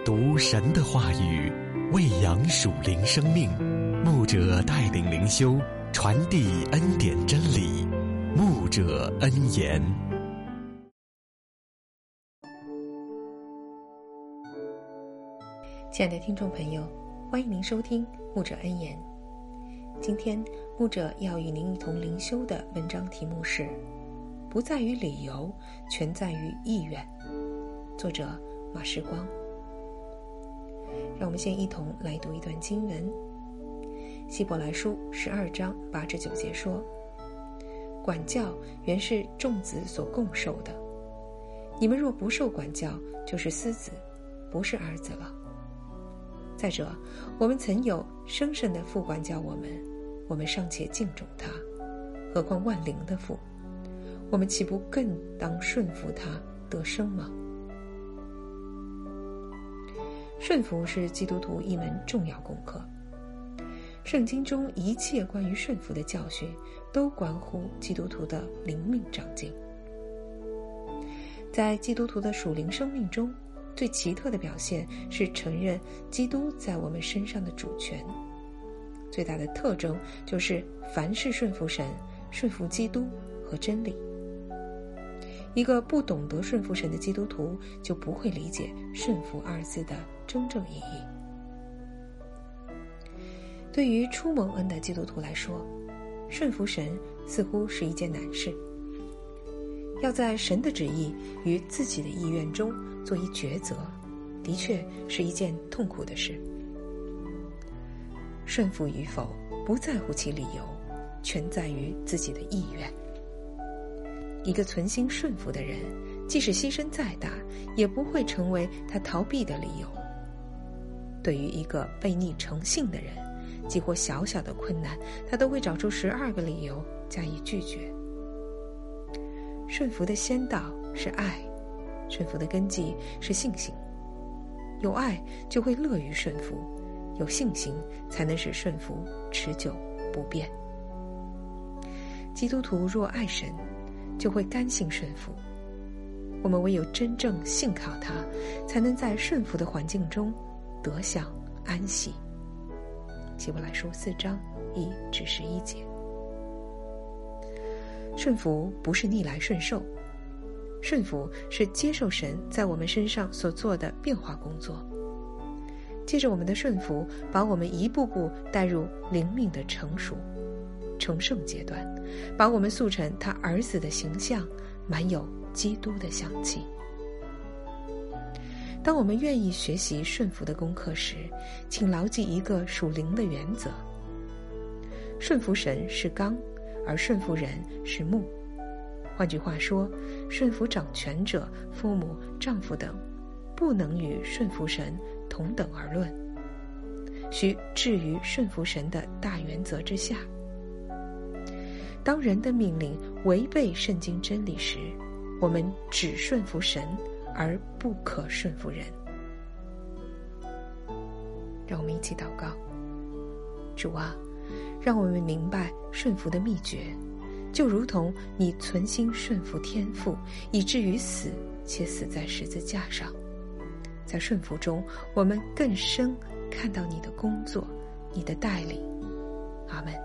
读神的话语，喂养属灵生命。牧者带领灵修，传递恩典真理。牧者恩言。 亲爱的听众朋友，欢迎您收听牧者恩言。今天牧者要与您一同灵修的文章题目是不在于理由，全在于意愿。作者马世光。让我们先一同来读一段经文。希伯来书12章8至9节说，管教原是众子所共受的，你们若不受管教，就是私子，不是儿子了。再者，我们曾有生身的父管教我们尚且敬重他，何况万灵的父，我们岂不更当顺服他得生吗？顺服是基督徒一门重要功课。圣经中一切关于顺服的教训，都关乎基督徒的灵命长进。在基督徒的属灵生命中，最奇特的表现是承认基督在我们身上的主权。最大的特征就是凡事顺服神、顺服基督和真理。一个不懂得顺服神的基督徒，就不会理解顺服二字的真正意义。对于初蒙恩的基督徒来说，顺服神似乎是一件难事。要在神的旨意与自己的意愿中做一抉择，的确是一件痛苦的事。顺服与否，不在乎其理由，全在于自己的意愿。一个存心顺服的人，即使牺牲再大，也不会成为他逃避的理由。对于一个悖逆成性的人，几乎小小的困难，他都会找出12个理由加以拒绝。顺服的先导是爱，顺服的根基是信心。有爱就会乐于顺服，有信心才能使顺服持久不变。基督徒若爱神，就会甘心顺服。我们唯有真正信靠他，才能在顺服的环境中得享安息。希伯来书4章1至11节。顺服不是逆来顺受，顺服是接受神在我们身上所做的变化工作。借着我们的顺服，把我们一步步带入灵命的成熟成圣阶段，把我们塑成他儿子的形象，满有基督的香气。当我们愿意学习顺服的功课时，请牢记一个属灵的原则：顺服神是纲，而顺服人是目。换句话说，顺服掌权者、父母、丈夫等，不能与顺服神同等而论，需置于顺服神的大原则之下。当人的命令违背圣经真理时，我们只顺服神，而不可顺服人。让我们一起祷告。主啊，让我们明白顺服的秘诀，就如同你存心顺服天父，以至于死，且死在十字架上。在顺服中，我们更深看到你的工作，你的带领。阿们。